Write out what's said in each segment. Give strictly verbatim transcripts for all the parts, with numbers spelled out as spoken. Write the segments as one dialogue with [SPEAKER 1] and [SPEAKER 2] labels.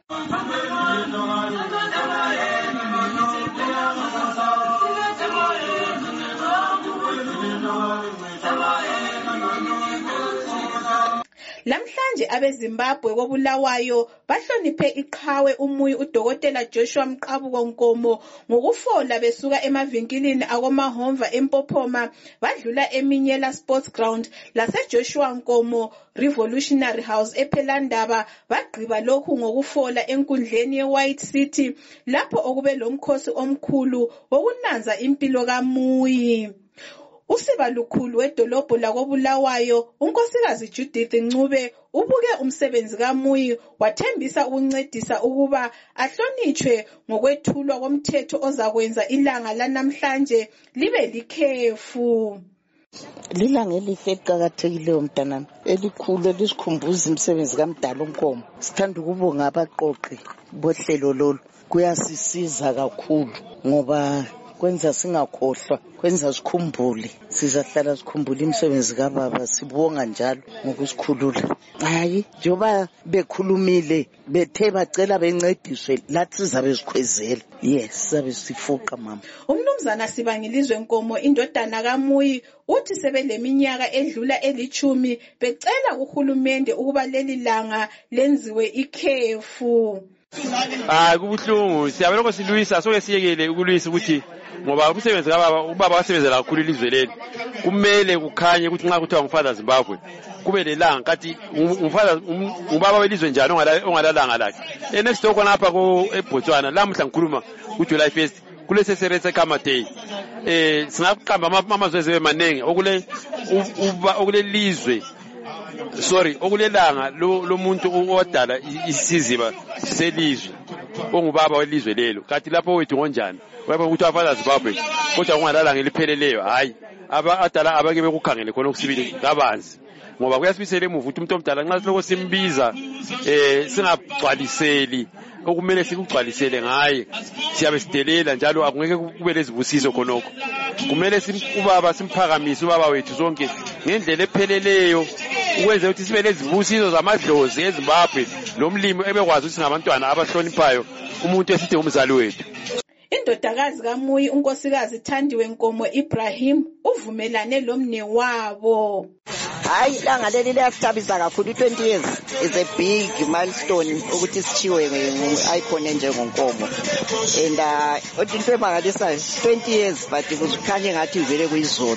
[SPEAKER 1] Lamhlanje abeZimbabwe koBulawayo bahloniphe iqhawe umuyi uDokotela Joshua Mqabuko Nkomo ngokufola besuka emavinkilini akoMahomva eMpophoma badlula eMinyela Sports Ground laseJoshua Nkomo Revolutionary House ePhelandaba bagqiba lokhu ngokufola enkundleni yeWhite City lapho okube lomkhosi omkhulu wokunanza impilo kaMuyi. Usiba lukhulu wedolobho lakoBulawayo unkosikazi Judith Ncube ubuke umsebenzi kaMuyi wathembisa ukuncedisa ukuba ahlonitshwe ngokwethulwa komthetho ozakwenza ilanga lanamhlanje libe likhefu.
[SPEAKER 2] Lilanga elihle eliqhakathekileyo mntanami elikhulu elisikhumbuza umsebenzi kaMdala uNkomo. Sithanda ukubonga abaqoqi bohlelo lolu, kuyasisiza kakhulu ngoba kwenza singakhohlwa, kwenza sikhumbule, sizahlala sikhumbule imisebenzi kababa, sibonga njalo ngokusikhulula. Hayi, njoba bekhulumile bethe bacela bencediswe lathi sizabe sikhwezela. Yes, sizabe sifuqa mama.
[SPEAKER 1] Umnumzana Sibangilizwe Nkomo indodana kaMuyi uthi sebeleminyaka edlula elichumi becela kuhulumende ukuba leli langa lenziwe ikhefu.
[SPEAKER 3] Ah, kubuhlungu siyabona silwisa soke siyekele ukulwisa ukuthi ngoba umsebenzi kababa ubaba wasebenzela kakhulu ilizwe leli kumele kukhanye ukuthi nxa kuthiwa ngumfather Zimbabwe kube lelanga kathi umfather ubaba welizwe njalo ongalalanga lakhe. Next door khona lapha ko eBotswana lamuhla ngikhuluma ku July first kulese seretse kama day eh singaqamba amazwe emanengi okule okule lizwe sorry okulelanga lo muntu odala isiziba selizwe ongubaba welizwe lelo kathi lapho wethu ngonjani waba ukuthi afather Zimbabwe kodwa kungalala ngelipheleleyo. Hayi aba adala abake bekukhangele khona okusibili kabanzi ngoba kuyasibisela emuva ukuthi umuntu omdala nxa siloko simbiza eh singagcwaliseli okumele sikugcwalisele ngaye siyabe sidelela njalo akungeke kube lezibusiso khonokho. Kumele ubaba simphakamise ubaba wethu zonke ngendlela epheleleyo ukwenza ukuthi sibe lezibusiso zamadlozi eZimbabwe nomlimi ebekwazi ukuthi ngabantwana abahloniphayo umuntu esithi umzali wethu.
[SPEAKER 1] Indodakazi kaMuyi unkosikazi Thandiwe Nkomo Ibrahim uvumelane lomne wabo.
[SPEAKER 2] Hayi ilanga leli liyasithabisa kakhulu. twenty years is a big milestone ukuthi sichiwe nge-icon enjengoNkomo and uh into emangalisayo twenty years but kuzikhanye ngathi vele kuyizolo.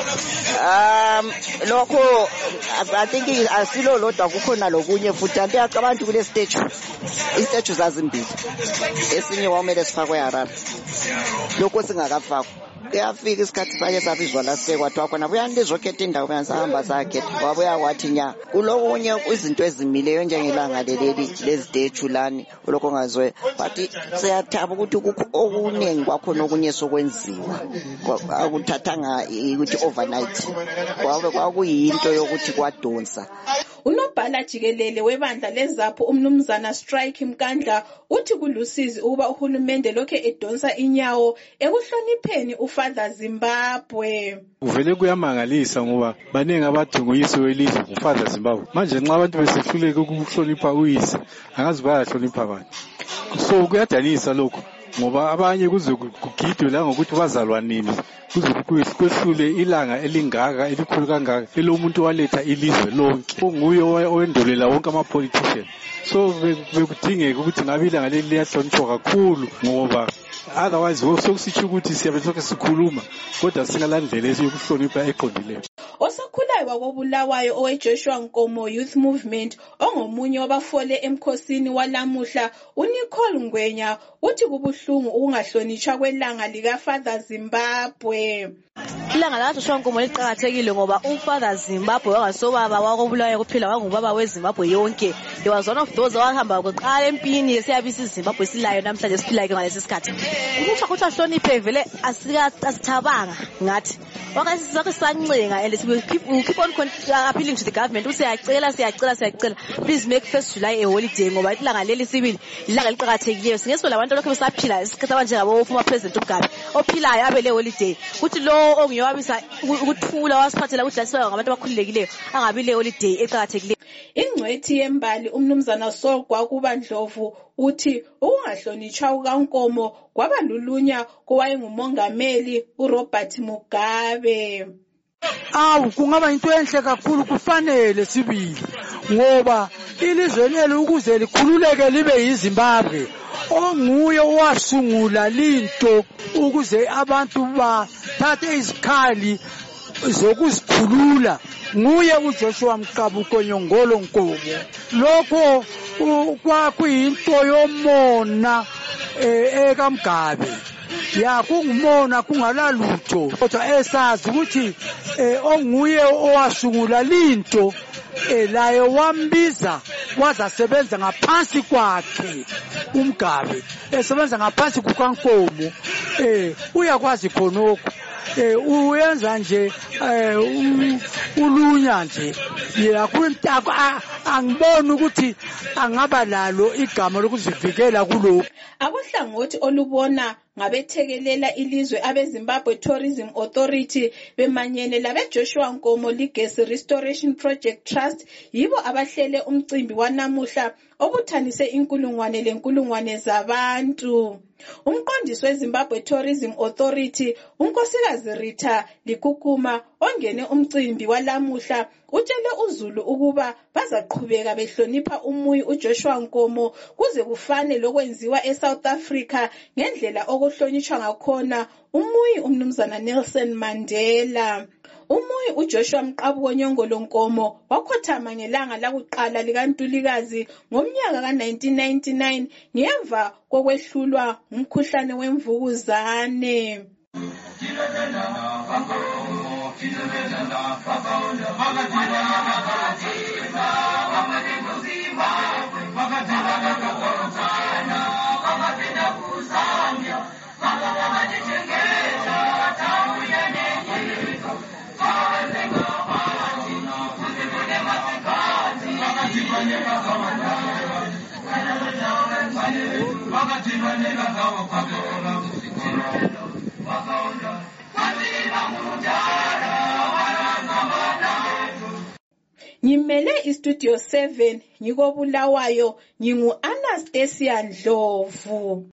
[SPEAKER 2] Um lokho I think asilo lodwa kukhona lokunye futhi anti abantu kule statue istatue zazimbili esinye wamele sifakwe eHarare lokho singakafakwa kuyafika isikhathi sake sabizwa la sekwathiwa khona buyandizokhetha indawo bayasahamba sakhetha wabuya wathi nya kulokunye izinto ezimileyo njengelanga leli lezistatue lani lokho ngazwe but siyathaba ukuthi okuningi kwakhona okunye sokwenziwa akuthathanga ukuthi overnight kwabe kwakuyinto yokuthi kwadonsa.
[SPEAKER 1] Unobhala jikelele webandla lezapho umnumzana Strike Mkandla uthi kulusizi ukuba uhulumende lokhe edonsa inyawo ekuhlonipheni ufather Zimbabwe.
[SPEAKER 4] Uvele kuyamangalisa ngoba baningi abadinga uyise welizwe ufather Zimbabwe. Manje nxa abantu besehluleka ukuhlonipha uyise angazi bayahlonipha abantu. So kuyadanisa lokho ngoba abanye kuze kugidwe la ngokuthi bazalwa nini kuze kwehlule ilanga elingaka elikhulu kangaka elomuntu waletha ilizwe lonke onguye owendolela wonke ama politicians. So bekudingeka ukuthi ngabe ilanga leli liyahlonishwa kakhulu ngoba otherwise sokusitsho ukuthi siyabe sonke sikhuluma kodwa singalandlela esiyokuhlonipha eqondileyo.
[SPEAKER 1] Osakhulayo wakoBulawayo oweJoshua Nkomo Youth Movement ongomunye wabafole emkhosini walamuhla uNicole Ngwenya uthi kubuhlungu ukungahlonishwa kwelanga lika Father Zimbabwe.
[SPEAKER 5] Ilanga la Joshua Nkomo liqhakathekile ngoba ufather Zimbabwe wangasobaba wakoBulawayo kuphela wangubaba weZimbabwe yonke. He was one of those owahamba kuqala empini siyabisa iZimbabwe silayo namhlanje siphila ke ngalesi sikhathi. Ukuthi ukuthi ahloniphe vele asika asithabanga ngathi wakasizake sancenga and we keep, we keep on appealing to the government. Usiyacela, siyacela, siyacela. Please make first July a holiday ngoba ilanga leli sibili ilanga liqhakathekileyo. Singeso labantu lokho besaphila isikhathi njengabo former president uMgabe. Ophilayo abele holiday. Kuthi lo ongiyowabisa ukuthula wasiphathela udlaliswa ngabantu abakhululekileyo angabi le holiday eqhakathekileyo.
[SPEAKER 1] Ingcwethi yembali umnumzana Saul Gwakubandlovu uthi ukungahlonitshwa kukaNkomo kwaba lulunya kowayengumongameli uRobert Mugabe.
[SPEAKER 6] Awu kungaba into enhle kakhulu kufanele sibili ngoba ilizwe leli ukuze likhululeke libe yiZimbabwe onguye owasungula linto ukuze abantu bathathe izikhali zokuzikhulula nguye uJoshua Mqabuko Nyongolo Nkomo. Lokho kwakuyinto yomona ekaMgabe ya kungumona kungalalutho kodwa esazi ukuthi onguye owasungula linto laye wambiza wazasebenza ngaphansi kwakhe uMgabe esebenza ngaphansi kukaNkomo eh uyakwazi khonokho eh uyenza nje ulunya nje yakunto angibona ukuthi angaba lalo igama lokuzivikela kuloko.
[SPEAKER 1] Akuhlangothi olubona ngabethekelela ilizwe abeZimbabwe Tourism Authority bemanyene labe Joshua Nkomo Legacy Restoration Project Trust yibo abahlele umcimbi wanamuhla obuthanise inkulungwane lenkulungwane zabantu. Umqondisi weZimbabwe Tourism Authority unkosikazi Rita Likukuma ongene umcimbi walamuhla utshele uZulu ukuba bazaqhubeka behlonipha umuyi uJoshua Nkomo kuze kufane lokwenziwa eSouth Africa ngendlela okuhlonitshwa ngakhona umuyi umnumzana Nelson Mandela. Umuyi uJoshua Mqabuko Nyongolo Nkomo wakhothama ngelanga lakuqala likaNtulikazi ngomnyaka ka nineteen ninety-nine ngemva kokwehlulwa umkhuhlane wemvukuzane. Ngimele iStudio seven ngiko Bulawayo ngingu Anastasia Ndlovu.